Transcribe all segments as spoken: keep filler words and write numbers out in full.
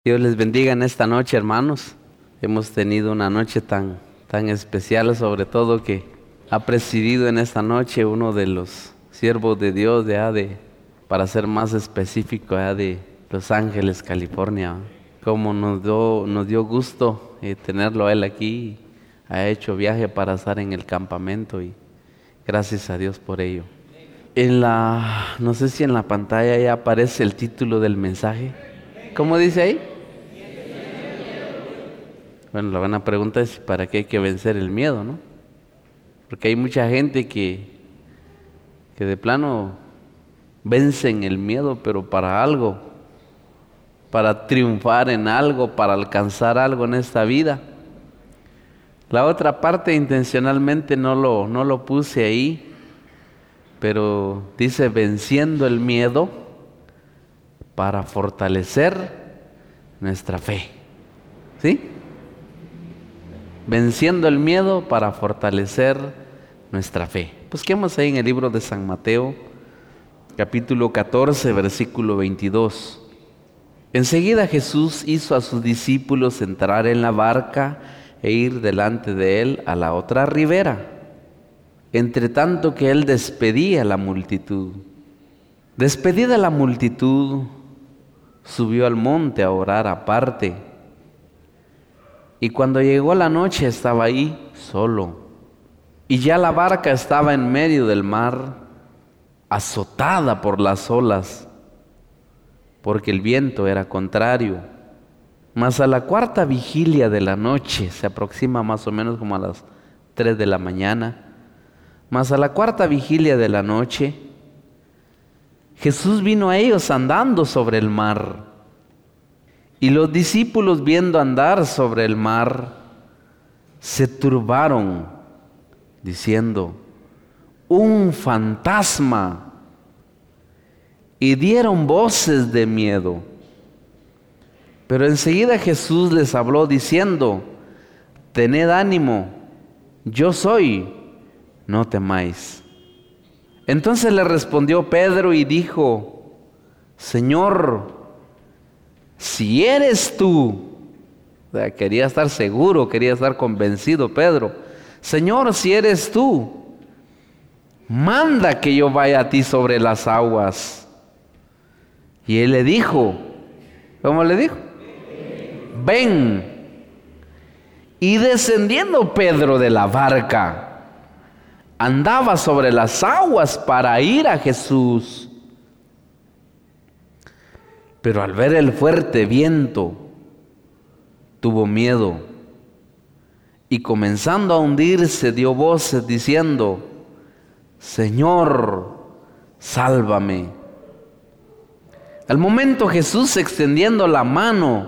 Dios les bendiga en esta noche, hermanos. Hemos tenido una noche tan, tan especial, sobre todo que ha presidido en esta noche uno de los siervos de Dios, de, de para ser más específico, de Los Ángeles, California. Como nos dio, nos dio gusto eh, tenerlo a él aquí. Ha hecho viaje para estar en el campamento y gracias a Dios por ello. En la, no sé si en la pantalla ya aparece el título del mensaje. ¿Cómo dice ahí? Bueno, la buena pregunta es ¿para qué hay que vencer el miedo, no? Porque hay mucha gente que, que de plano vencen el miedo, pero para algo, para triunfar en algo, para alcanzar algo en esta vida. La otra parte intencionalmente no lo, no lo puse ahí, pero dice venciendo el miedo para fortalecer nuestra fe. ¿Sí? Venciendo el miedo para fortalecer nuestra fe. Busquemos ahí en el libro de San Mateo, capítulo catorce, versículo veintidós. Enseguida Jesús hizo a sus discípulos entrar en la barca e ir delante de él a la otra ribera, entre tanto que él despedía a la multitud. Despedida la multitud, subió al monte a orar aparte. Y cuando llegó la noche estaba ahí solo. Y ya la barca estaba en medio del mar, azotada por las olas, porque el viento era contrario. Mas a la cuarta vigilia de la noche, se aproxima más o menos como a las tres de la mañana, mas a la cuarta vigilia de la noche, Jesús vino a ellos andando sobre el mar. Y los discípulos, viendo andar sobre el mar, se turbaron, diciendo: ¡un fantasma! Y dieron voces de miedo. Pero enseguida Jesús les habló diciendo: tened ánimo, yo soy, no temáis. Entonces le respondió Pedro y dijo: Señor, si eres tú, o sea, quería estar seguro, quería estar convencido Pedro. Señor, si eres tú, manda que yo vaya a ti sobre las aguas. Y él le dijo, ¿cómo le dijo? Ven. Y descendiendo Pedro de la barca, andaba sobre las aguas para ir a Jesús. Pero al ver el fuerte viento, tuvo miedo y comenzando a hundirse dio voces diciendo: Señor, sálvame. Al momento Jesús, extendiendo la mano,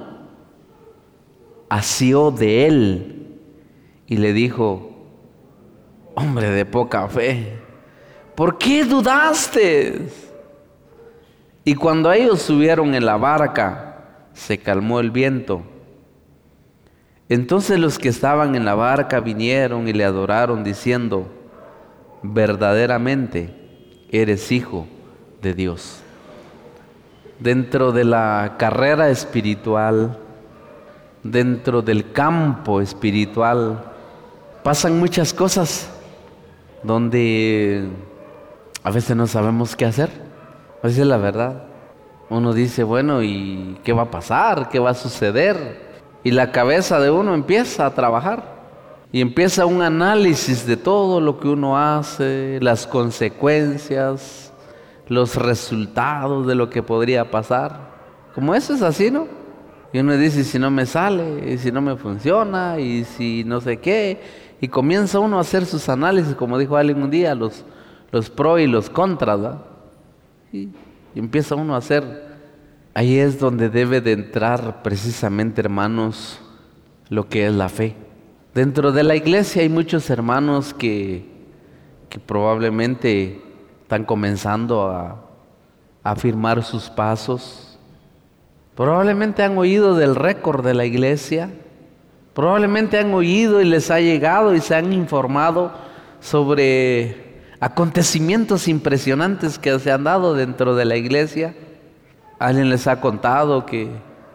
asió de él y le dijo: hombre de poca fe, ¿por qué dudaste? Y cuando ellos subieron en la barca, se calmó el viento. Entonces los que estaban en la barca vinieron y le adoraron diciendo: verdaderamente eres hijo de Dios. Dentro de la carrera espiritual, dentro del campo espiritual, pasan muchas cosas donde a veces no sabemos qué hacer. Esa es la verdad. Uno dice, bueno, ¿y qué va a pasar? ¿Qué va a suceder? Y la cabeza de uno empieza a trabajar y empieza un análisis de todo lo que uno hace, las consecuencias, los resultados de lo que podría pasar. Como eso es así, ¿no? Y uno dice, si no me sale, y si no me funciona, y si no sé qué, y comienza uno a hacer sus análisis, como dijo alguien un día, los, los pros y los contras, ¿verdad? Y empieza uno a hacer. Ahí es donde debe de entrar precisamente, hermanos, lo que es la fe. Dentro de la iglesia hay muchos hermanos que, que probablemente están comenzando a, a afirmar sus pasos. Probablemente han oído del récord de la iglesia. Probablemente han oído y les ha llegado y se han informado sobre acontecimientos impresionantes que se han dado dentro de la iglesia. Alguien les ha contado que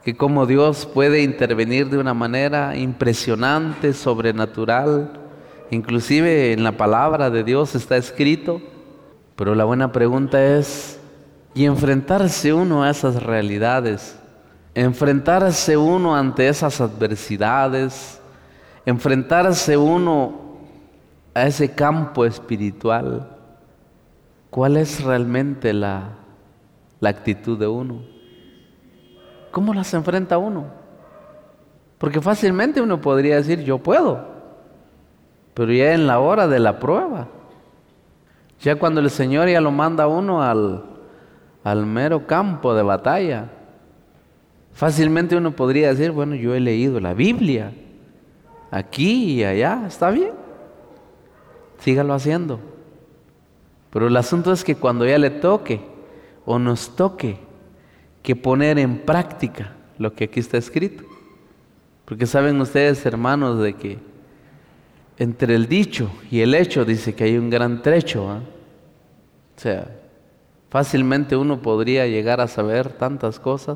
que cómo Dios puede intervenir de una manera impresionante, sobrenatural. Inclusive en la palabra de Dios está escrito. Pero la buena pregunta es, ¿y enfrentarse uno a esas realidades? Enfrentarse uno ante esas adversidades, enfrentarse uno a ese campo espiritual, ¿cuál es realmente la, la actitud de uno? ¿Cómo las enfrenta uno? Porque fácilmente uno podría decir, yo puedo, pero ya en la hora de la prueba, ya cuando el Señor ya lo manda a uno al, al mero campo de batalla, fácilmente uno podría decir, bueno, yo he leído la Biblia, aquí y allá, está bien, sígalo haciendo. Pero el asunto es que cuando ya le toque, o nos toque, que poner en práctica lo que aquí está escrito. Porque saben ustedes, hermanos, de que entre el dicho y el hecho dice que hay un gran trecho, ¿eh? O sea, fácilmente uno podría llegar a saber tantas cosas,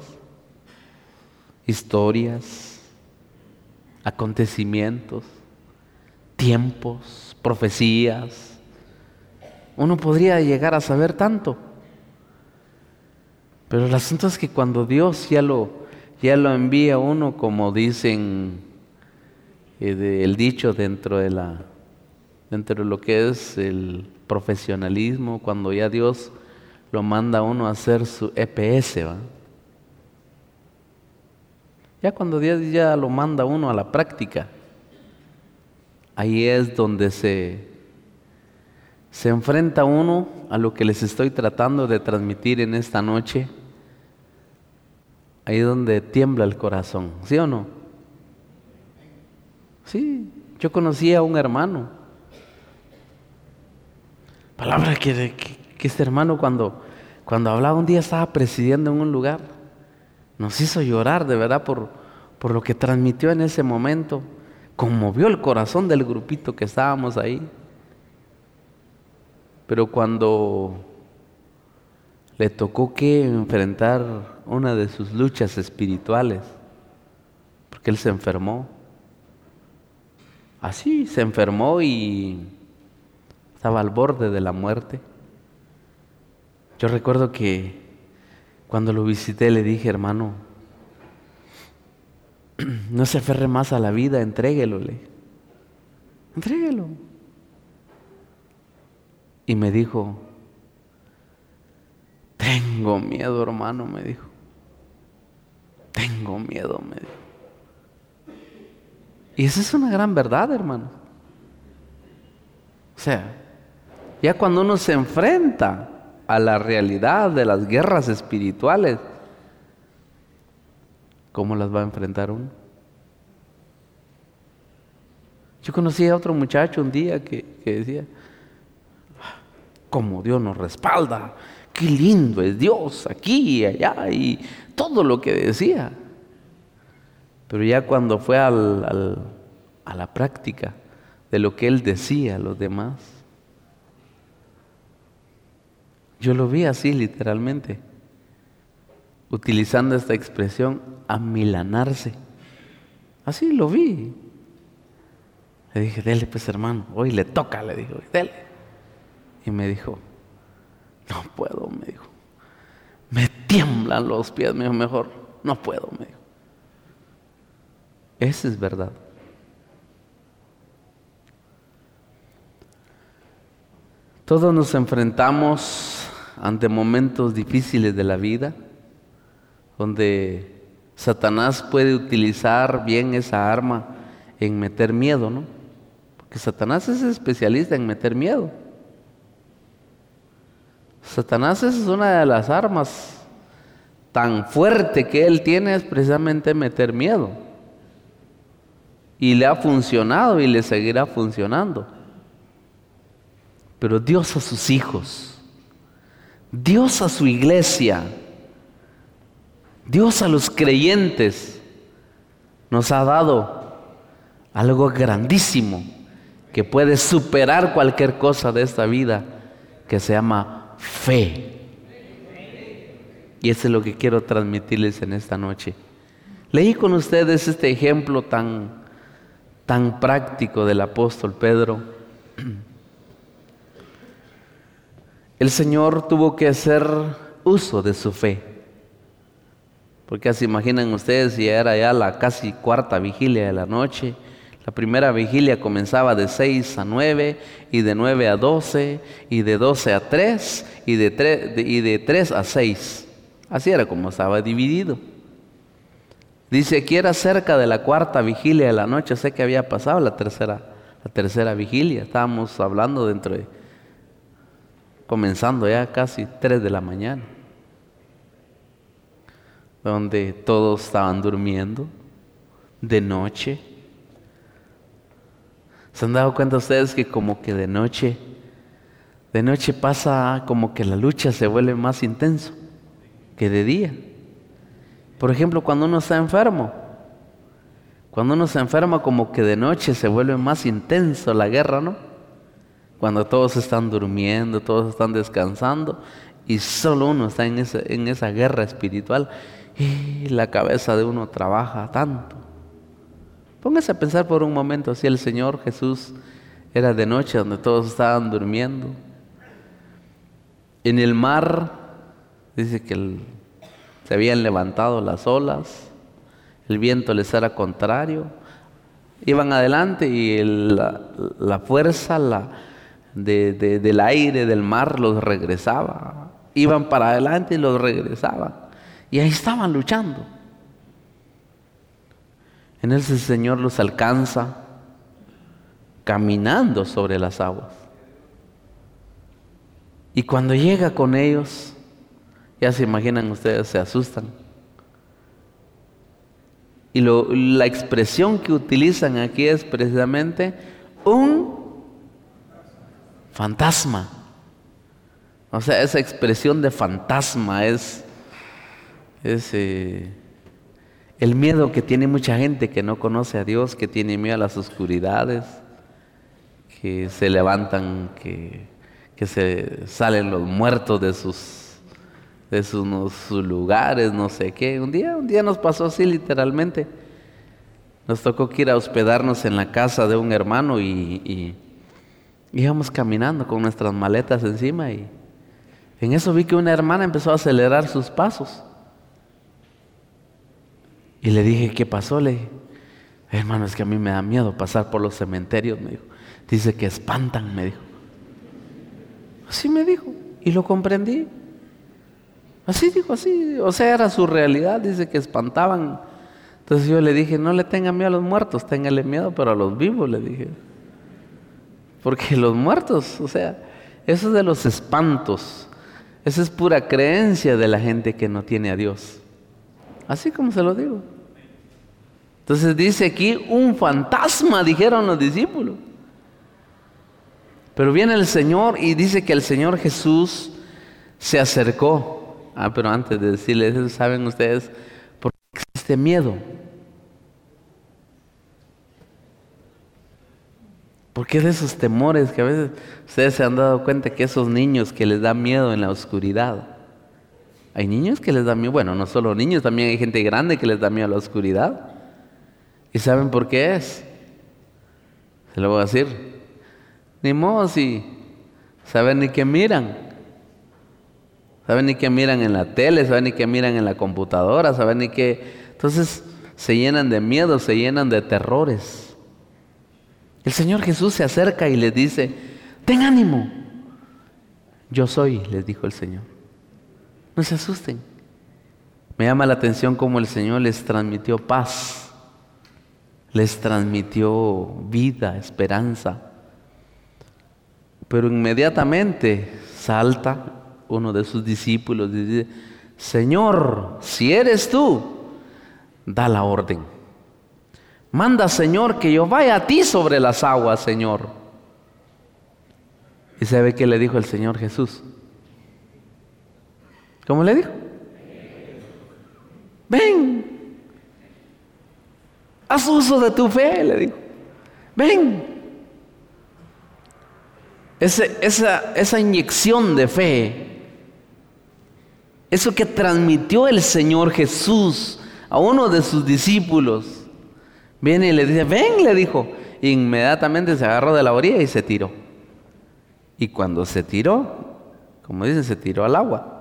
historias, acontecimientos, tiempos, profecías. Uno podría llegar a saber tanto. Pero el asunto es que cuando Dios ya lo, ya lo envía a uno, como dicen eh, de, el dicho dentro de, la, dentro de lo que es el profesionalismo, cuando ya Dios lo manda a uno a hacer su E P S, ¿va? Ya cuando Dios ya lo manda a uno a la práctica, ahí es donde se, se enfrenta uno a lo que les estoy tratando de transmitir en esta noche. Ahí es donde tiembla el corazón, ¿sí o no? Sí, yo conocí a un hermano. Palabra que, que, que este hermano cuando, cuando hablaba un día estaba presidiendo en un lugar. Nos hizo llorar de verdad por, por lo que transmitió en ese momento. Conmovió el corazón del grupito que estábamos ahí. Pero cuando le tocó que enfrentar una de sus luchas espirituales, porque él se enfermó, así se enfermó y estaba al borde de la muerte. Yo recuerdo que cuando lo visité le dije, hermano, no se aferre más a la vida, entréguelo, le dije. Entréguelo. Y me dijo, tengo miedo, hermano, me dijo. Tengo miedo, me dijo. Y esa es una gran verdad, hermano. O sea, ya cuando uno se enfrenta a la realidad de las guerras espirituales, ¿cómo las va a enfrentar uno? Yo conocí a otro muchacho un día que, que decía, cómo Dios nos respalda, qué lindo es Dios aquí y allá, y todo lo que decía. Pero ya cuando fue al, al, a la práctica de lo que él decía a los demás, yo lo vi así literalmente, utilizando esta expresión, amilanarse. Así lo vi. Le dije, dele pues hermano, hoy le toca, le dijo, dele. Y me dijo, no puedo, me dijo. Me tiemblan los pies, me dijo, mejor, no puedo, me dijo. Esa es verdad. Todos nos enfrentamos ante momentos difíciles de la vida, donde Satanás puede utilizar bien esa arma en meter miedo, ¿no? Porque Satanás es especialista en meter miedo. Satanás es una de las armas tan fuerte que él tiene, es precisamente meter miedo. Y le ha funcionado y le seguirá funcionando. Pero Dios a sus hijos, Dios a su iglesia, Dios a los creyentes, nos ha dado algo grandísimo que puede superar cualquier cosa de esta vida, que se llama fe. Y eso es lo que quiero transmitirles en esta noche. Leí con ustedes este ejemplo tan, tan práctico del apóstol Pedro. El Señor tuvo que hacer uso de su fe. Porque se imaginan ustedes, si era ya la casi cuarta vigilia de la noche. La primera vigilia comenzaba de seis a nueve, y de nueve a doce, y de doce a tres, y de tres, de, y de tres a seis. Así era como estaba dividido. Dice que era cerca de la cuarta vigilia de la noche. Sé que había pasado la tercera, la tercera vigilia. Estábamos hablando dentro de, comenzando ya casi tres de la mañana, donde todos estaban durmiendo de noche. ¿Se han dado cuenta ustedes que como que de noche, de noche pasa como que la lucha se vuelve más intenso que de día? Por ejemplo, cuando uno está enfermo, cuando uno se enferma como que de noche se vuelve más intenso la guerra, ¿no? Cuando todos están durmiendo, todos están descansando y solo uno está en esa, en esa guerra espiritual y la cabeza de uno trabaja tanto. Póngase a pensar por un momento, si el Señor Jesús era de noche donde todos estaban durmiendo. En el mar dice que el, se habían levantado las olas, el viento les era contrario, iban adelante y el, la, la fuerza la, de, de, del aire, del mar los regresaba. Iban para adelante y los regresaban. Y ahí estaban luchando. En ese el Señor los alcanza caminando sobre las aguas. Y cuando llega con ellos, ya se imaginan ustedes, se asustan. Y lo, la expresión que utilizan aquí es precisamente un fantasma. O sea, esa expresión de fantasma es, es eh, el miedo que tiene mucha gente que no conoce a Dios, que tiene miedo a las oscuridades, que se levantan, que, que se salen los muertos de sus, de sus, no, sus lugares, no sé qué. Un día, un día nos pasó así literalmente. Nos tocó que ir a hospedarnos en la casa de un hermano y, y íbamos caminando con nuestras maletas encima y en eso vi que una hermana empezó a acelerar sus pasos. Y le dije, ¿qué pasó? Le dije, hermano, es que a mí me da miedo pasar por los cementerios, me dijo. Dice que espantan, me dijo. Así me dijo, y lo comprendí. Así dijo, así, o sea, era su realidad, dice que espantaban. Entonces yo le dije, no le tenga miedo a los muertos, téngale miedo, pero a los vivos, le dije. Porque los muertos, o sea, eso es de los espantos. Esa es pura creencia de la gente que no tiene a Dios. Así como se lo digo. Entonces dice aquí, un fantasma, dijeron los discípulos. Pero viene el Señor y dice que el Señor Jesús se acercó. Ah, pero antes de decirles eso, ¿saben ustedes por qué existe miedo? ¿Por qué de esos temores que a veces ustedes se han dado cuenta que esos niños que les da miedo en la oscuridad? Hay niños que les da miedo, bueno, no solo niños, también hay gente grande que les da miedo a la oscuridad. ¿Y saben por qué es? Se lo voy a decir. Ni modo si saben ni qué miran. Saben ni qué miran en la tele, saben ni qué miran en la computadora, saben ni qué. Entonces se llenan de miedo, se llenan de terrores. El Señor Jesús se acerca y les dice, ten ánimo. Yo soy, les dijo el Señor. No se asusten. Me llama la atención cómo el Señor les transmitió paz, les transmitió vida, esperanza. Pero inmediatamente salta uno de sus discípulos y dice, Señor, si eres tú, da la orden. Manda, Señor, que yo vaya a ti sobre las aguas, Señor. ¿Y sabe qué le dijo el Señor Jesús? ¿Cómo le dijo? Ven, haz uso de tu fe, le dijo. Ven. Ese, esa, esa inyección de fe, eso que transmitió el Señor Jesús a uno de sus discípulos. Viene y le dice, ven, le dijo. Inmediatamente se agarró de la orilla y se tiró. Y cuando se tiró, como dicen, se tiró al agua.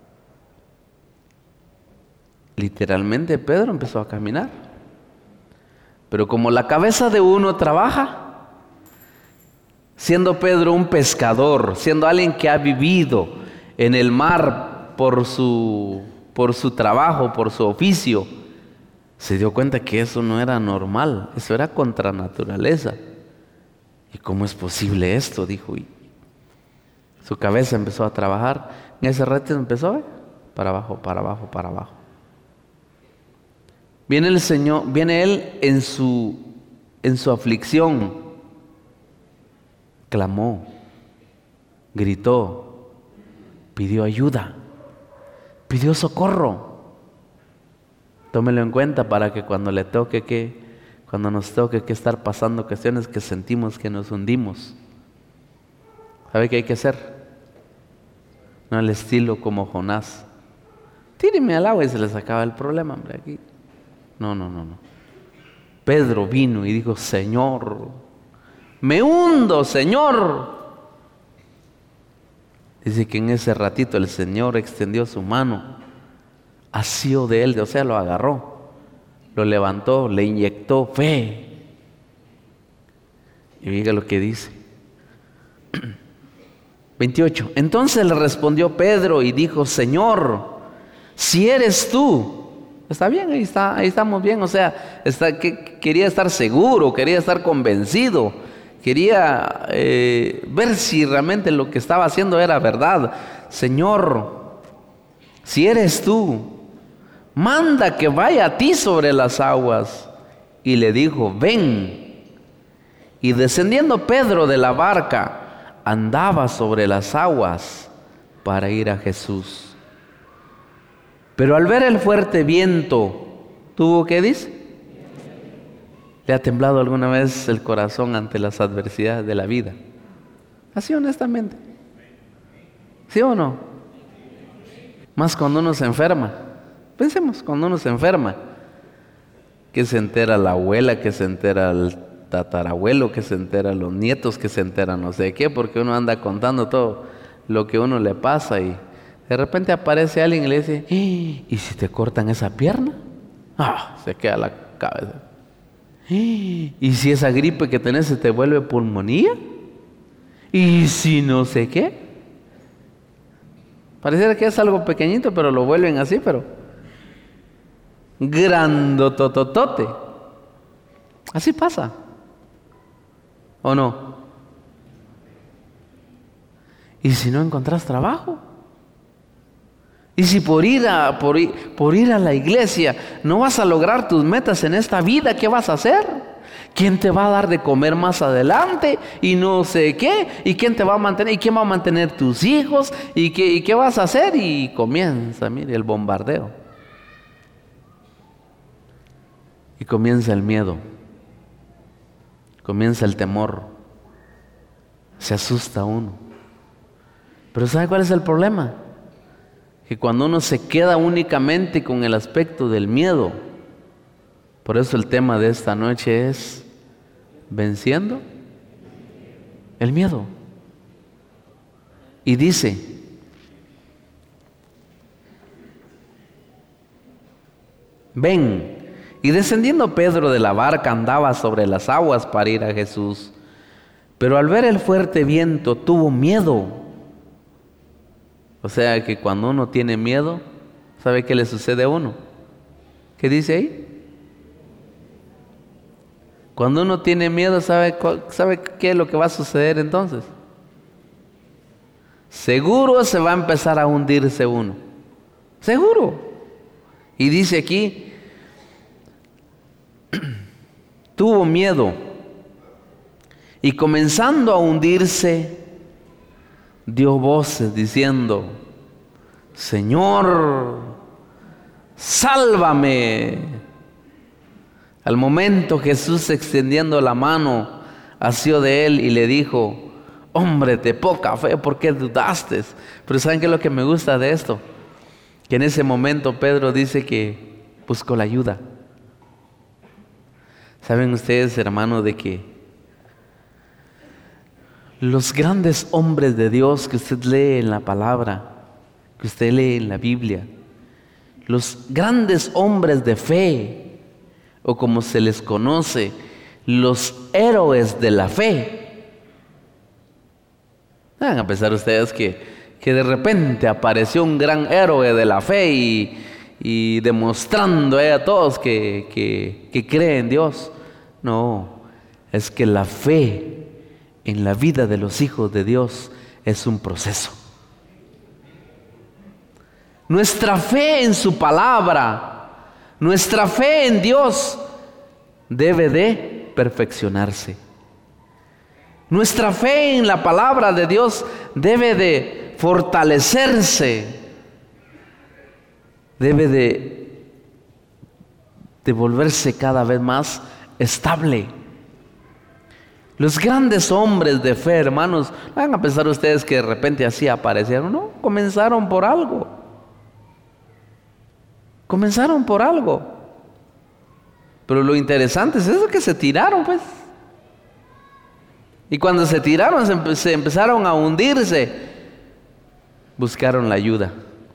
Literalmente Pedro empezó a caminar. Pero como la cabeza de uno trabaja, siendo Pedro un pescador, siendo alguien que ha vivido en el mar por su, por su trabajo, por su oficio, se dio cuenta que eso no era normal, eso era contra naturaleza. ¿Y cómo es posible esto? Dijo. Y su cabeza empezó a trabajar. En ese rato empezó, ¿eh? para abajo, para abajo, para abajo. Viene el Señor, viene Él en su, en su aflicción, clamó, gritó, pidió ayuda, pidió socorro. Tómelo en cuenta para que cuando le toque que, cuando nos toque que estar pasando cuestiones que sentimos que nos hundimos, ¿sabe qué hay que hacer? No al estilo como Jonás. Tíreme al agua y se les acaba el problema, hombre, aquí. No, no, no, no. Pedro vino y dijo, Señor, me hundo, Señor. Dice que en ese ratito el Señor extendió su mano, asió de él, o sea, lo agarró, lo levantó, le inyectó fe. Y mira lo que dice. veintiocho. Entonces le respondió Pedro y dijo, Señor, si eres tú. Está bien, ahí está, ahí estamos bien. O sea, está, que, quería estar seguro, quería estar convencido, quería eh, ver si realmente lo que estaba haciendo era verdad. Señor, si eres tú, manda que vaya a ti sobre las aguas. Y le dijo, ven. Y descendiendo Pedro de la barca, andaba sobre las aguas para ir a Jesús. Pero al ver el fuerte viento, ¿tuvo qué dice? ¿Le ha temblado alguna vez el corazón ante las adversidades de la vida? Así honestamente. ¿Sí o no? Más cuando uno se enferma. Pensemos, cuando uno se enferma, que se entera la abuela, que se entera el tatarabuelo, que se entera los nietos, que se entera no sé qué, porque uno anda contando todo lo que a uno le pasa y de repente aparece alguien y le dice, ¿y si te cortan esa pierna? Ah, se queda la cabeza. ¿Y si esa gripe que tenés se te vuelve pulmonía? ¿Y si no sé qué? Pareciera que es algo pequeñito, pero lo vuelven así, pero grandotototote. Así pasa. ¿O no? ¿Y si no encontrás trabajo? Y si por ir, a, por, ir, por ir a la iglesia no vas a lograr tus metas en esta vida, ¿qué vas a hacer? ¿Quién te va a dar de comer más adelante? Y no sé qué. ¿Y quién te va a mantener? ¿Y quién va a mantener tus hijos? ¿Y qué, y qué vas a hacer? Y comienza, mire, el bombardeo. Y comienza el miedo. Comienza el temor. Se asusta uno. Pero ¿sabe cuál es el problema? Que cuando uno se queda únicamente con el aspecto del miedo, por eso el tema de esta noche es venciendo el miedo. Y dice, ven. Y descendiendo Pedro de la barca andaba sobre las aguas para ir a Jesús. Pero al ver el fuerte viento tuvo miedo. O sea que cuando uno tiene miedo, ¿sabe qué le sucede a uno? ¿Qué dice ahí? Cuando uno tiene miedo, ¿sabe, ¿sabe qué es lo que va a suceder entonces? Seguro se va a empezar a hundirse uno. Seguro. Y dice aquí, tuvo miedo. Y comenzando a hundirse, dio voces diciendo, Señor, sálvame. Al momento Jesús, extendiendo la mano, asió de él y le dijo, hombre de poca fe, ¿por qué dudaste? Pero ¿saben qué es lo que me gusta de esto? Que en ese momento Pedro dice que buscó la ayuda. ¿Saben ustedes, hermanos, de que los grandes hombres de Dios que usted lee en la palabra, que usted lee en la Biblia, los grandes hombres de fe, o como se les conoce, los héroes de la fe? Van a pensar ustedes que, que de repente apareció un gran héroe de la fe y, y demostrando eh, a todos que, que, que cree en Dios. No, es que la fe en la vida de los hijos de Dios es un proceso. Nuestra fe en su palabra, nuestra fe en Dios debe de perfeccionarse. Nuestra fe en la palabra de Dios debe de fortalecerse, debe de, de volverse cada vez más estable. Los grandes hombres de fe, hermanos, no van a pensar ustedes que de repente así aparecieron. No, comenzaron por algo. Comenzaron por algo. Pero lo interesante es eso, que se tiraron, pues. Y cuando se tiraron, se, empe- se empezaron a hundirse. Buscaron la ayuda.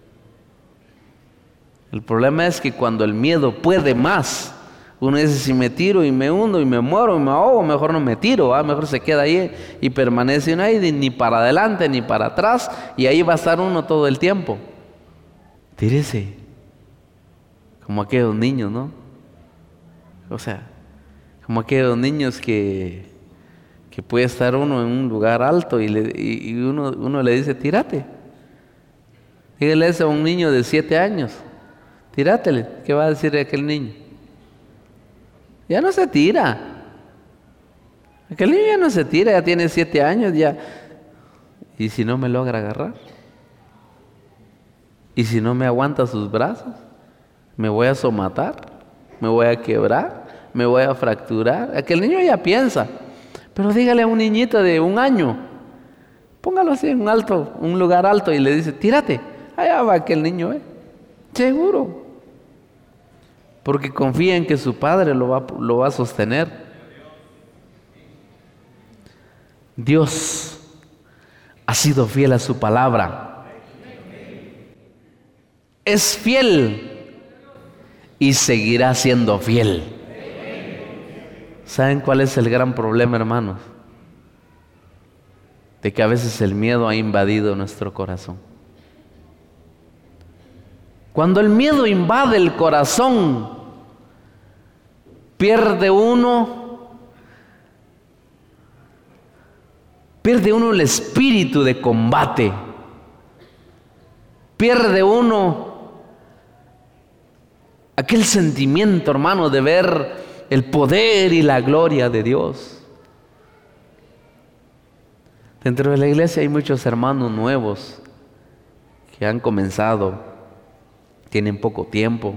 El problema es que cuando el miedo puede más, uno dice, si me tiro y me hundo y me muero y me ahogo, mejor no me tiro, ¿ah? Mejor se queda ahí y permanece uno ahí, ni para adelante ni para atrás, y ahí va a estar uno todo el tiempo. Tírese, como aquellos niños, ¿no? O sea, como aquellos niños que, que puede estar uno en un lugar alto y, le, y, y uno, uno le dice, tírate. Dígale eso a un niño de siete años, tírátele. ¿Qué va a decir aquel niño? Ya no se tira. Aquel niño ya no se tira, ya tiene siete años ya. ¿Y si no me logra agarrar? ¿Y si no me aguanta sus brazos? ¿Me voy a somatar? ¿Me voy a quebrar? ¿Me voy a fracturar? Aquel niño ya piensa. Pero dígale a un niñito de un año, póngalo así en un alto, un lugar alto, y le dice, tírate. Allá va aquel niño, ¿eh? Seguro. Porque confía en que su padre lo va, lo va a sostener. Dios ha sido fiel a su palabra. Es fiel y seguirá siendo fiel. ¿Saben cuál es el gran problema, hermanos? De que a veces el miedo ha invadido nuestro corazón. Cuando el miedo invade el corazón, pierde uno, pierde uno el espíritu de combate, pierde uno aquel sentimiento, hermano, de ver el poder y la gloria de Dios. Dentro de la iglesia hay muchos hermanos nuevos que han comenzado, tienen poco tiempo.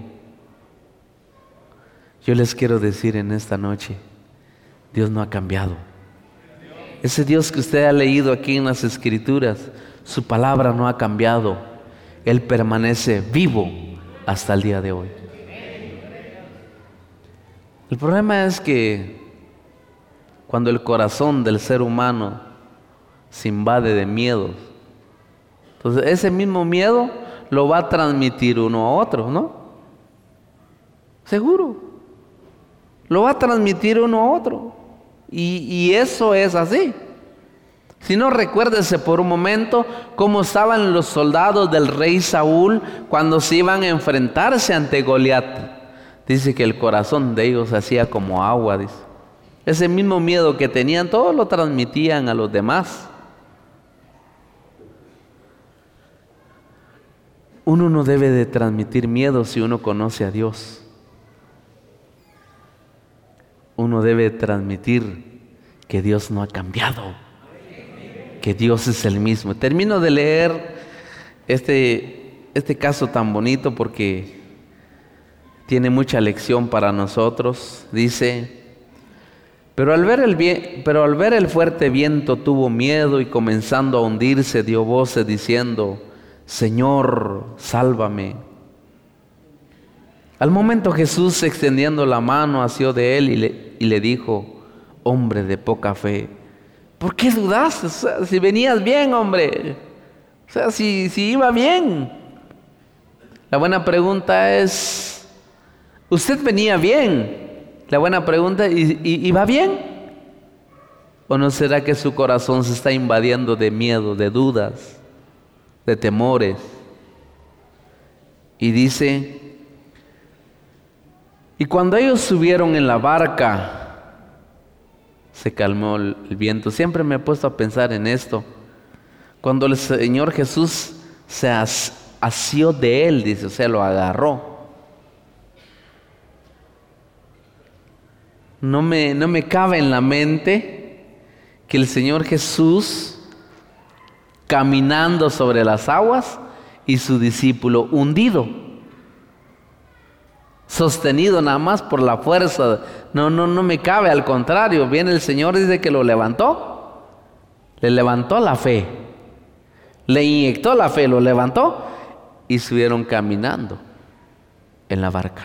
Yo les quiero decir en esta noche, Dios no ha cambiado. Ese Dios que usted ha leído aquí en las Escrituras, su palabra no ha cambiado. Él permanece vivo hasta el día de hoy. El problema es que cuando el corazón del ser humano se invade de miedos, entonces ese mismo miedo lo va a transmitir uno a otro, ¿no? Seguro. Lo va a transmitir uno a otro. Y, y eso es así. Si no, recuérdese por un momento cómo estaban los soldados del rey Saúl cuando se iban a enfrentarse ante Goliat. Dice que el corazón de ellos se hacía como agua, dice. Ese mismo miedo que tenían, todos lo transmitían a los demás. Uno no debe de transmitir miedo si uno conoce a Dios. Uno debe transmitir que Dios no ha cambiado, que Dios es el mismo. Termino de leer este, este caso tan bonito porque tiene mucha lección para nosotros. Dice, pero al ver el bien, pero al ver el fuerte viento tuvo miedo y comenzando a hundirse dio voces diciendo, Señor, sálvame. Al momento Jesús, extendiendo la mano, asió de él y le, y le dijo: hombre de poca fe, ¿por qué dudaste? O sea, si venías bien, hombre. O sea, si, si iba bien. La buena pregunta es, ¿usted venía bien? La buena pregunta, ¿y, y, y va bien? ¿O no será que su corazón se está invadiendo de miedo, de dudas, de temores? Y dice, y cuando ellos subieron en la barca, se calmó el, el viento. Siempre me he puesto a pensar en esto. Cuando el Señor Jesús se as, asió de él, dice, o sea, lo agarró. No me, no me cabe en la mente que el Señor Jesús, caminando sobre las aguas, y su discípulo hundido, sostenido nada más por la fuerza. No, no, no me cabe, al contrario, viene el Señor, dice que lo levantó, le levantó la fe, le inyectó la fe, lo levantó y subieron caminando en la barca.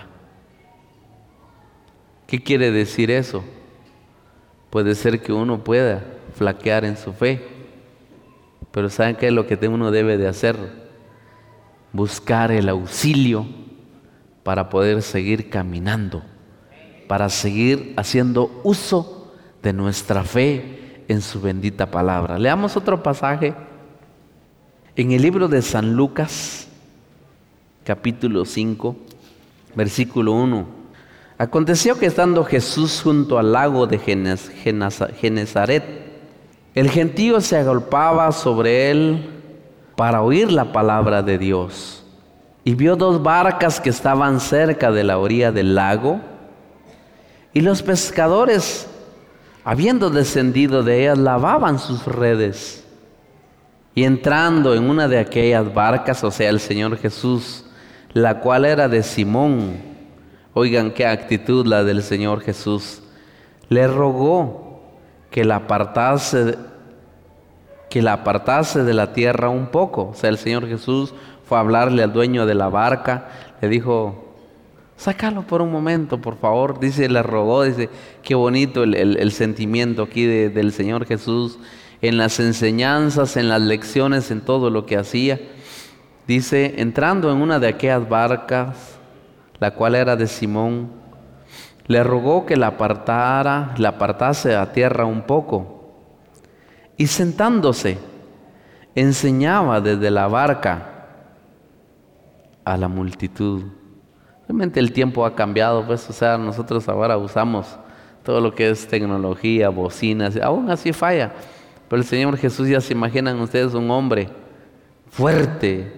¿Qué quiere decir eso? Puede ser que uno pueda flaquear en su fe, pero ¿saben qué es lo que uno debe de hacer? Buscar el auxilio para poder seguir caminando, para seguir haciendo uso de nuestra fe en su bendita palabra. Leamos otro pasaje en el libro de San Lucas, capítulo cinco, versículo uno. Aconteció que estando Jesús junto al lago de Genezaret, el gentío se agolpaba sobre él para oír la palabra de Dios. Y vio dos barcas que estaban cerca de la orilla del lago, y los pescadores, habiendo descendido de ellas, lavaban sus redes. Y entrando en una de aquellas barcas, o sea, el Señor Jesús, la cual era de Simón, oigan qué actitud la del Señor Jesús, le rogó que la apartase, que la apartase de la tierra un poco. O sea, el Señor Jesús fue a hablarle al dueño de la barca, le dijo, sácalo por un momento, por favor. Dice, le rogó, dice, qué bonito el, el, el sentimiento aquí de, del Señor Jesús, en las enseñanzas, en las lecciones, en todo lo que hacía. Dice, entrando en una de aquellas barcas, la cual era de Simón, le rogó que la apartara, la apartase a tierra un poco. Y sentándose, enseñaba desde la barca a la multitud. Realmente el tiempo ha cambiado, pues, o sea, nosotros ahora usamos todo lo que es tecnología, bocinas, aún así falla. Pero el Señor Jesús, ya se imaginan ustedes un hombre fuerte,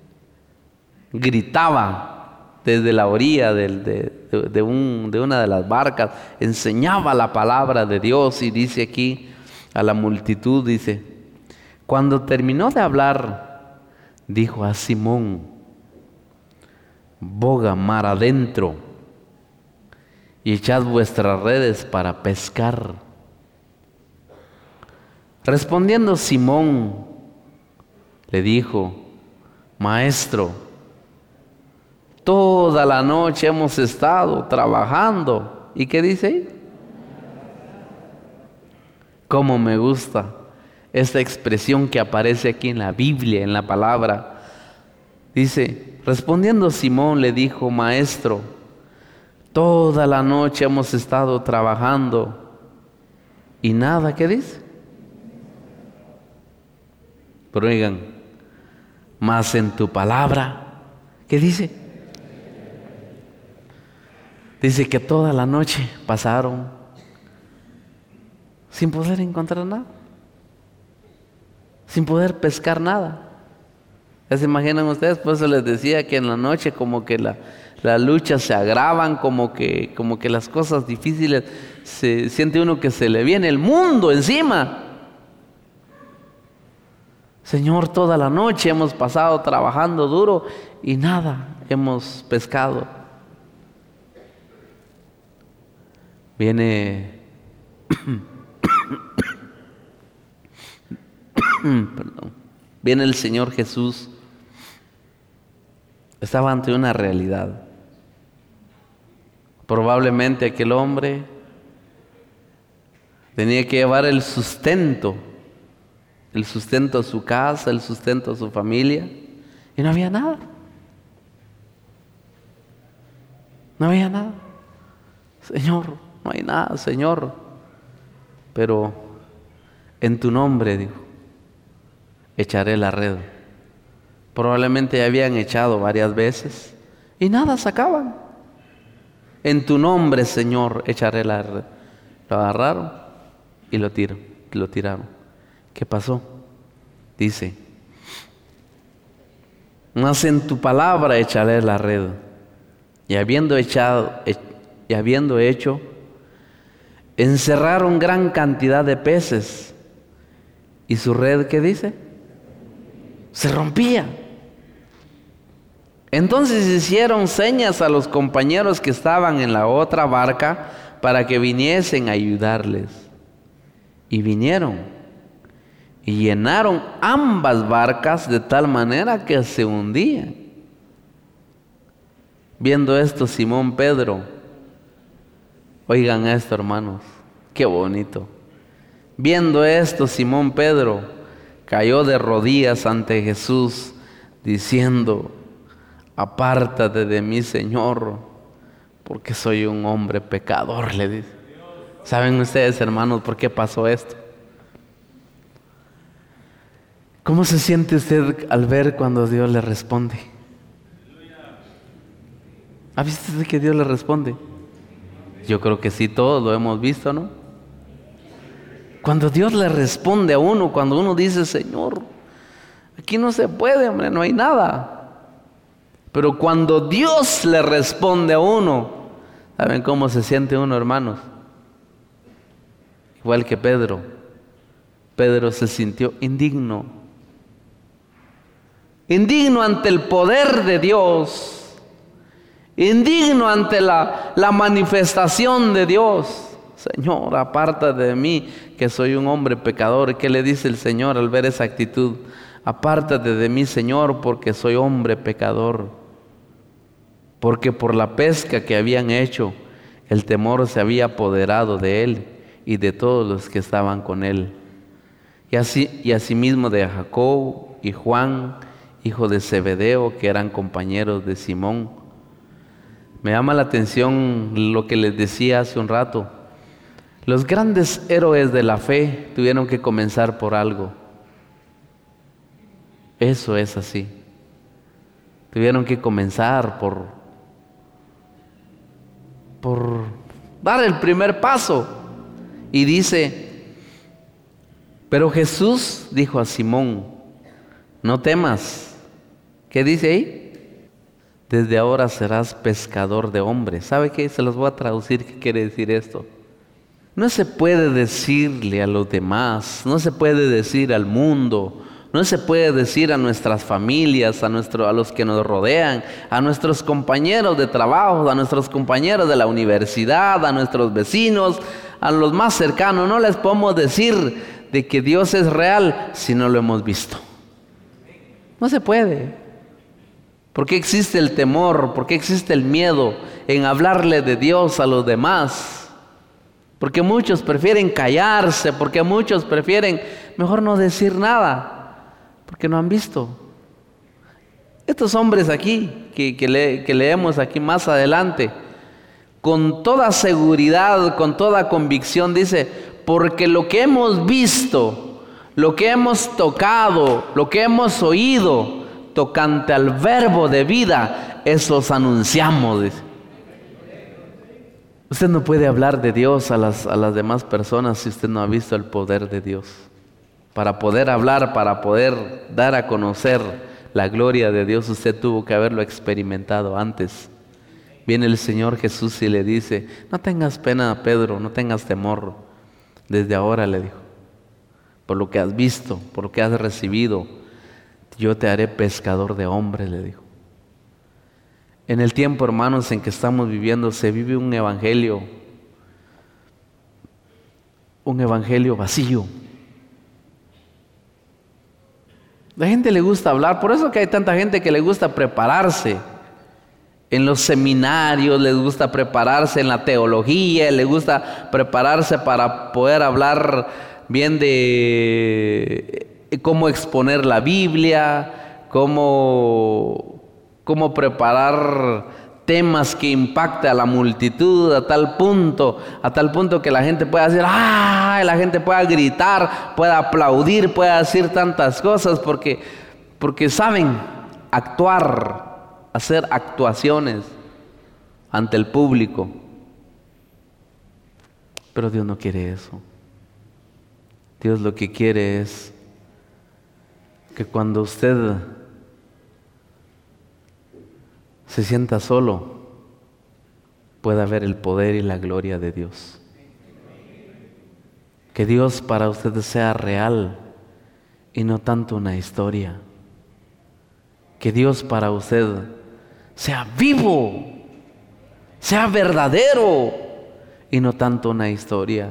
gritaba desde la orilla de, de, de, de, un, de una de las barcas, enseñaba la palabra de Dios, y dice aquí a la multitud, dice, cuando terminó de hablar, dijo a Simón, boga mar adentro y echad vuestras redes para pescar. Respondiendo Simón, le dijo, maestro, toda la noche hemos estado trabajando. ¿Y qué dice ahí? Cómo me gusta esta expresión que aparece aquí en la Biblia, en la palabra. Dice, respondiendo Simón le dijo, maestro, toda la noche hemos estado trabajando y nada, ¿qué dice? Pero oigan, más en tu palabra, ¿qué dice? Dice que toda la noche pasaron sin poder encontrar nada, sin poder pescar nada. ¿Ya se imaginan ustedes? Por eso les decía que en la noche como que la, las luchas se agravan, como que, como que las cosas difíciles, se siente uno que se le viene el mundo encima. Señor, toda la noche hemos pasado trabajando duro y nada hemos pescado. Viene perdón, viene el Señor Jesús. Estaba ante una realidad. Probablemente aquel hombre tenía que llevar el sustento, el sustento a su casa, el sustento a su familia, y no había nada. No había nada. Señor, no hay nada, Señor. Pero en tu nombre, dijo, echaré la red. Probablemente ya habían echado varias veces y nada sacaban. En tu nombre, Señor, echaré la red. Lo agarraron y lo tiraron, lo tiraron. ¿Qué pasó? Dice, mas en tu palabra echaré la red. Y habiendo echado, y habiendo hecho, encerraron gran cantidad de peces. ¿Y su red qué dice? Se rompía. Entonces hicieron señas a los compañeros que estaban en la otra barca para que viniesen a ayudarles. Y vinieron y llenaron ambas barcas de tal manera que se hundían. Viendo esto, Simón Pedro, oigan esto, hermanos, qué bonito. Viendo esto, Simón Pedro cayó de rodillas ante Jesús, diciendo, apártate de mí, Señor, porque soy un hombre pecador, le dice. ¿Saben ustedes, hermanos, por qué pasó esto? ¿Cómo se siente usted al ver cuando Dios le responde? ¿Ha visto usted que Dios le responde? Yo creo que sí, todos lo hemos visto, ¿no? Cuando Dios le responde a uno, cuando uno dice, Señor, aquí no se puede, hombre, no hay nada. Pero cuando Dios le responde a uno, ¿saben cómo se siente uno, hermanos? Igual que Pedro. Pedro se sintió indigno. Indigno ante el poder de Dios. Indigno ante la, la manifestación de Dios. Señor, aparta de mí, que soy un hombre pecador. ¿Qué le dice el Señor al ver esa actitud? Apártate de mí, Señor, porque soy hombre pecador. Porque por la pesca que habían hecho, el temor se había apoderado de él y de todos los que estaban con él. Y así, y asimismo de Jacob y Juan, hijo de Zebedeo, que eran compañeros de Simón. Me llama la atención lo que les decía hace un rato. Los grandes héroes de la fe tuvieron que comenzar por algo. Eso es así. Tuvieron que comenzar por, por dar el primer paso. Y dice, pero Jesús dijo a Simón, no temas. ¿Qué dice ahí? Desde ahora serás pescador de hombres. ¿Sabe qué? Se los voy a traducir. ¿Qué quiere decir esto? No se puede decirle a los demás, no se puede decir al mundo, no se puede decir a nuestras familias, a, nuestro, a los que nos rodean, a nuestros compañeros de trabajo, a nuestros compañeros de la universidad, a nuestros vecinos, a los más cercanos. No les podemos decir de que Dios es real si no lo hemos visto. No se puede. ¿Por qué existe el temor? ¿Por qué existe el miedo en hablarle de Dios a los demás? Porque muchos prefieren callarse, porque muchos prefieren mejor no decir nada, porque no han visto. Estos hombres aquí, que, que, le, que leemos aquí más adelante, con toda seguridad, con toda convicción, dice, porque lo que hemos visto, lo que hemos tocado, lo que hemos oído, tocante al verbo de vida, eso os anunciamos, dice. Usted no puede hablar de Dios a las, a las demás personas si usted no ha visto el poder de Dios. Para poder hablar, para poder dar a conocer la gloria de Dios, usted tuvo que haberlo experimentado antes. Viene el Señor Jesús y le dice, no tengas pena, Pedro, no tengas temor. Desde ahora, le dijo, por lo que has visto, por lo que has recibido, yo te haré pescador de hombres, le dijo. En el tiempo, hermanos, en que estamos viviendo, se vive un evangelio, un evangelio vacío. La gente le gusta hablar, por eso que hay tanta gente que le gusta prepararse en los seminarios, les gusta prepararse en la teología, les gusta prepararse para poder hablar bien de cómo exponer la Biblia, cómo, cómo preparar temas que impacten a la multitud a tal punto, a tal punto que la gente pueda decir, ¡ah! La gente pueda gritar, pueda aplaudir, pueda decir tantas cosas, porque, porque saben actuar, hacer actuaciones ante el público. Pero Dios no quiere eso. Dios lo que quiere es que cuando usted se sienta solo, pueda ver el poder y la gloria de Dios. Que Dios para usted sea real y no tanto una historia. Que Dios para usted sea vivo, sea verdadero y no tanto una historia.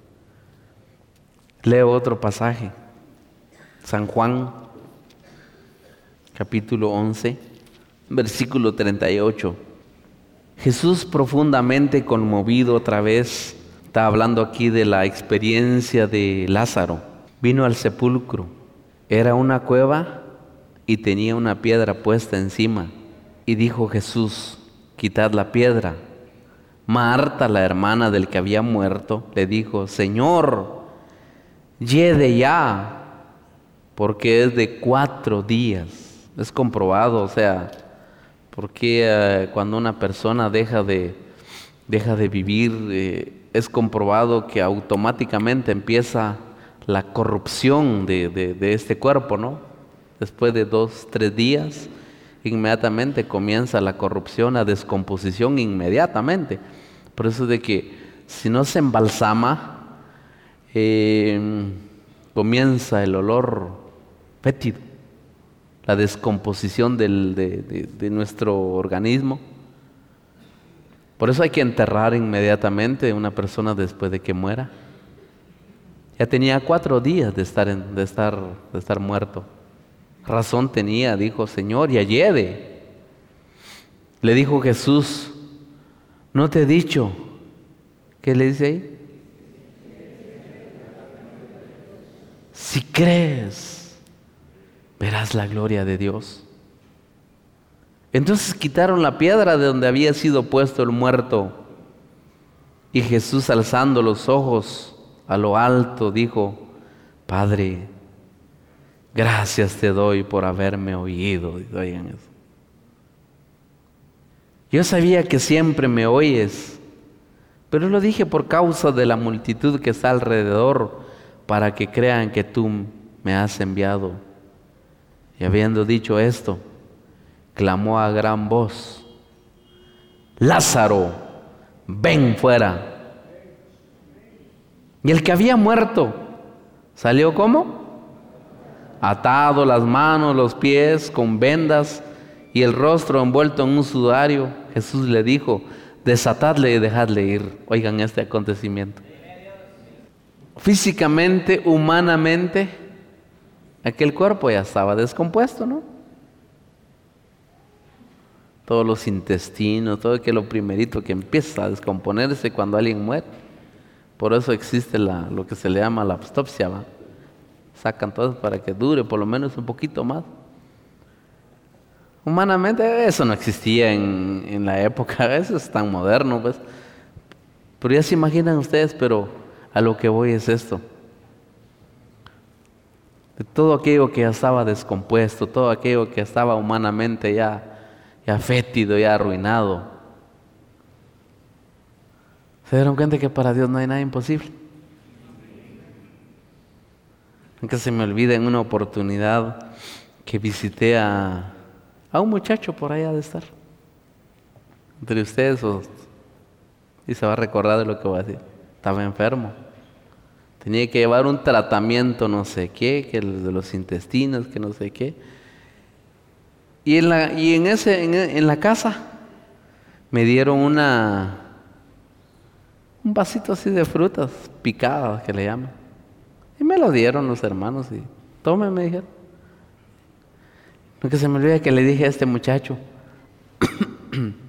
Leo otro pasaje. San Juan, capítulo once, versículo treinta y ocho. Jesús, profundamente conmovido otra vez, está hablando aquí de la experiencia de Lázaro. Vino al sepulcro. Era una cueva y tenía una piedra puesta encima. Y dijo Jesús, quitad la piedra. Marta, la hermana del que había muerto, le dijo, Señor, yede ya, porque es de cuatro días. Es comprobado, o sea, porque eh, cuando una persona deja de, deja de vivir, eh, es comprobado que automáticamente empieza la corrupción de, de, de este cuerpo, ¿no? Después de dos, tres días, inmediatamente comienza la corrupción, la descomposición inmediatamente. Por eso de que si no se embalsama, eh, comienza el olor fétido, la descomposición del, de, de, de nuestro organismo. Por eso hay que enterrar inmediatamente a una persona después de que muera. Ya tenía cuatro días de estar, en, de estar, de estar muerto. Razón tenía, dijo, Señor, ya lleve. Le dijo Jesús, ¿no te he dicho? ¿Qué le dice ahí? Si crees, verás la gloria de Dios. Entonces quitaron la piedra de donde había sido puesto el muerto. Y Jesús, alzando los ojos a lo alto, dijo, Padre, gracias te doy por haberme oído. Oigan eso. Yo sabía que siempre me oyes, pero lo dije por causa de la multitud que está alrededor, para que crean que tú me has enviado. Y habiendo dicho esto, clamó a gran voz, Lázaro, ven fuera. Y el que había muerto, ¿salió cómo? Atado las manos, los pies, con vendas, y el rostro envuelto en un sudario. Jesús le dijo, desatadle y dejadle ir. Oigan este acontecimiento. Físicamente, humanamente, aquel cuerpo ya estaba descompuesto, ¿no? Todos los intestinos, todo que lo primerito que empieza a descomponerse cuando alguien muere. Por eso existe la, lo que se le llama la autopsia, ¿va? Sacan todo para que dure por lo menos un poquito más. Humanamente eso no existía en, en la época, eso es tan moderno, pues. Pero ya se imaginan ustedes, pero a lo que voy es esto. De todo aquello que ya estaba descompuesto, todo aquello que estaba humanamente ya, ya fétido, ya arruinado. ¿Se dieron cuenta que para Dios no hay nada imposible? Aunque se me olvida en una oportunidad que visité a, a un muchacho por allá de estar. Entre ustedes, o, y se va a recordar de lo que voy a decir. Estaba enfermo. Tenía que llevar un tratamiento no sé qué, que de los intestinos, que no sé qué. Y en la, y en, ese, en, en la casa me dieron una, un vasito así de frutas picadas, que le llaman. Y me lo dieron los hermanos y tome, me dijeron. Lo que se me olvida que le dije a este muchacho,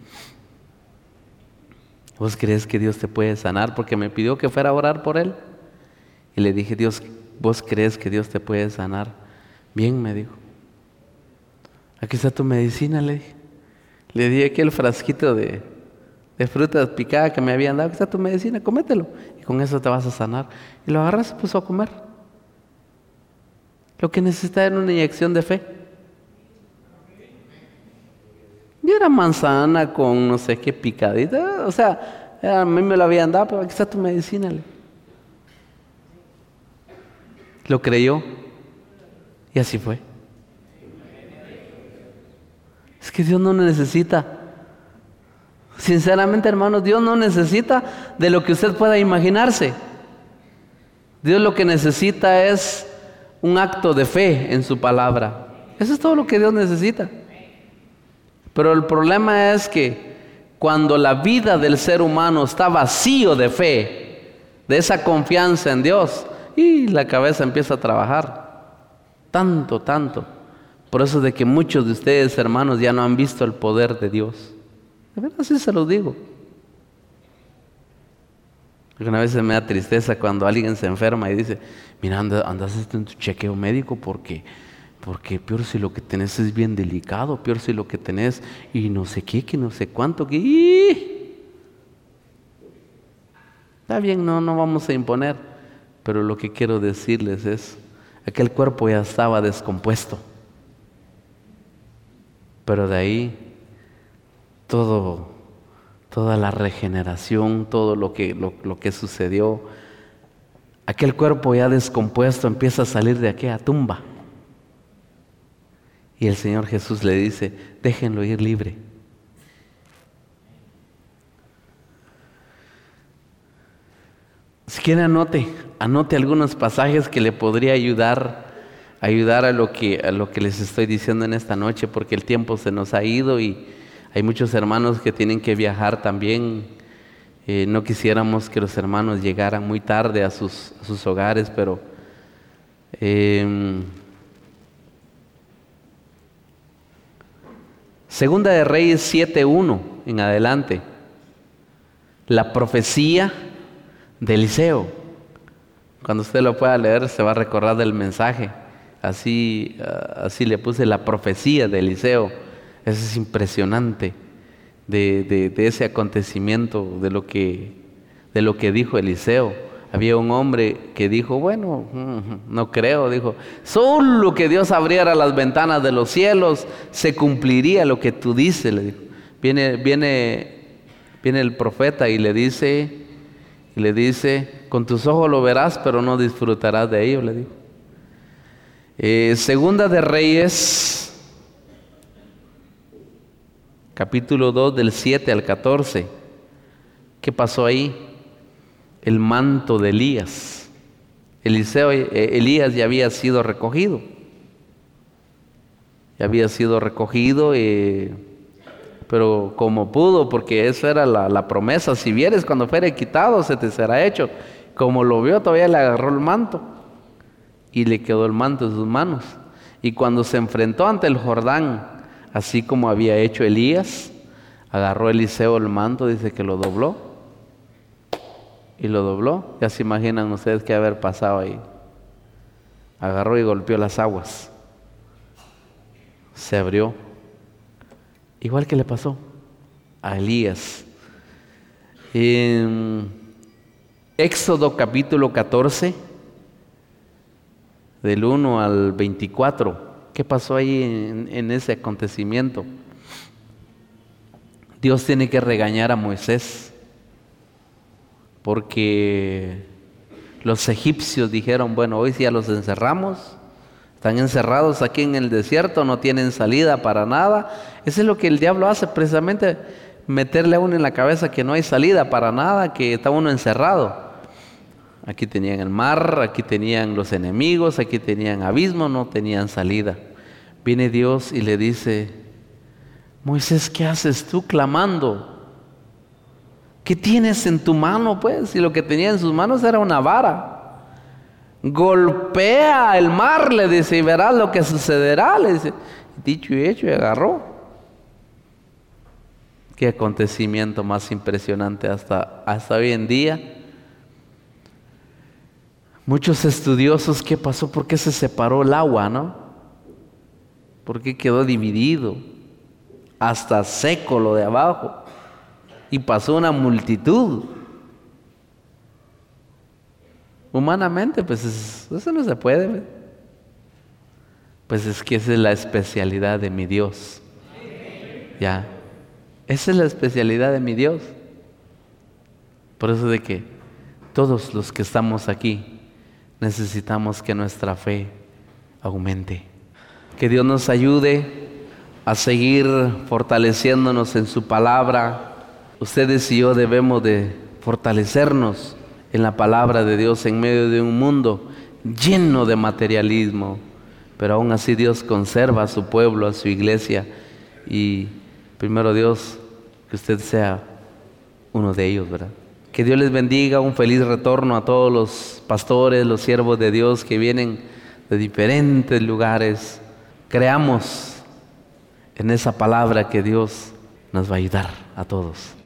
¿vos crees que Dios te puede sanar? Porque me pidió que fuera a orar por él. Y le dije, Dios, ¿vos crees que Dios te puede sanar? Bien, me dijo. Aquí está tu medicina, le dije. Le di aquel frasquito de, de frutas picadas que me habían dado. Aquí está tu medicina, cómetelo. Y con eso te vas a sanar. Y lo agarró y se puso a comer. Lo que necesita era una inyección de fe. Y era manzana con no sé qué picadita. O sea, a mí me lo habían dado, pero aquí está tu medicina. Le. Lo creyó. Y así fue. Es que Dios no necesita. Sinceramente, hermanos, Dios no necesita de lo que usted pueda imaginarse. Dios lo que necesita es un acto de fe en su palabra. Eso es todo lo que Dios necesita. Pero el problema es que cuando la vida del ser humano está vacío de fe, de esa confianza en Dios, y la cabeza empieza a trabajar. Tanto, tanto. Por eso de que muchos de ustedes, hermanos, ya no han visto el poder de Dios. De verdad, sí se los digo. Una vez me da tristeza cuando alguien se enferma y dice, mira, anda, andas en tu chequeo médico porque, porque peor si lo que tenés es bien delicado, peor si lo que tenés y no sé qué, que no sé cuánto, que... ¡ih! Está bien, no, no vamos a imponer, pero lo que quiero decirles es, aquel cuerpo ya estaba descompuesto. Pero de ahí, todo, toda la regeneración, todo lo que, lo, lo que sucedió, aquel cuerpo ya descompuesto empieza a salir de aquella tumba. Y el Señor Jesús le dice, déjenlo ir libre. Si quiere anote, anote algunos pasajes que le podría ayudar ayudar a lo que a lo que les estoy diciendo en esta noche, porque el tiempo se nos ha ido y hay muchos hermanos que tienen que viajar también. Eh, no quisiéramos que los hermanos llegaran muy tarde a sus, a sus hogares, pero eh, Segunda de Reyes siete uno en adelante, la profecía de Eliseo. Cuando usted lo pueda leer se va a recordar del mensaje. Así, uh, así le puse la profecía de Eliseo. Eso es impresionante de, de, de ese acontecimiento, de lo que, de lo que dijo Eliseo. Había un hombre que dijo, bueno, no creo, dijo, solo que Dios abriera las ventanas de los cielos, se cumpliría lo que tú dices, le dijo. Viene, viene, viene el profeta y le dice, y le dice, con tus ojos lo verás, pero no disfrutarás de ello, le dijo. Eh, Segunda de Reyes, capítulo dos, del siete al catorce. ¿Qué pasó ahí? El manto de Elías. Eliseo, eh, Elías ya había sido recogido. Ya había sido recogido, eh, pero como pudo, porque esa era la, la promesa. Si vieres cuando fuere quitado, se te será hecho. Como lo vio, todavía le agarró el manto. Y le quedó el manto en sus manos. Y cuando se enfrentó ante el Jordán, así como había hecho Elías, agarró Eliseo el manto, dice que lo dobló. Y lo dobló. Ya se imaginan ustedes qué haber pasado ahí. Agarró y golpeó las aguas. Se abrió. Igual que le pasó a Elías. En Éxodo capítulo catorce, del uno al veinticuatro. ¿Qué pasó ahí en, en ese acontecimiento? Dios tiene que regañar a Moisés porque los egipcios dijeron, bueno, hoy sí ya los encerramos, están encerrados aquí en el desierto, no tienen salida para nada. Eso es lo que el diablo hace, precisamente meterle a uno en la cabeza que no hay salida para nada, que está uno encerrado. Aquí tenían el mar, aquí tenían los enemigos, aquí tenían abismo, no tenían salida. Viene Dios y le dice, Moisés, ¿qué haces tú clamando? ¿Qué tienes en tu mano, pues? Y lo que tenía en sus manos era una vara. Golpea el mar, le dice, y verás lo que sucederá, le dice. Dicho y hecho, y agarró. Qué acontecimiento más impresionante hasta, hasta hoy en día. Muchos estudiosos, ¿qué pasó? ¿Por qué se separó el agua, no? ¿Por qué quedó dividido? Hasta seco lo de abajo. Y pasó una multitud. Humanamente, pues es- eso no se puede. ¿Ve? Pues es que esa es la especialidad de mi Dios. Ya. Esa es la especialidad de mi Dios. Por eso de que todos los que estamos aquí necesitamos que nuestra fe aumente. Que Dios nos ayude a seguir fortaleciéndonos en su palabra. Ustedes y yo debemos de fortalecernos en la palabra de Dios en medio de un mundo lleno de materialismo. Pero aún así Dios conserva a su pueblo, a su iglesia. Y primero Dios, que usted sea uno de ellos, ¿verdad? Que Dios les bendiga, un feliz retorno a todos los pastores, los siervos de Dios que vienen de diferentes lugares. Creamos en esa palabra que Dios nos va a ayudar a todos.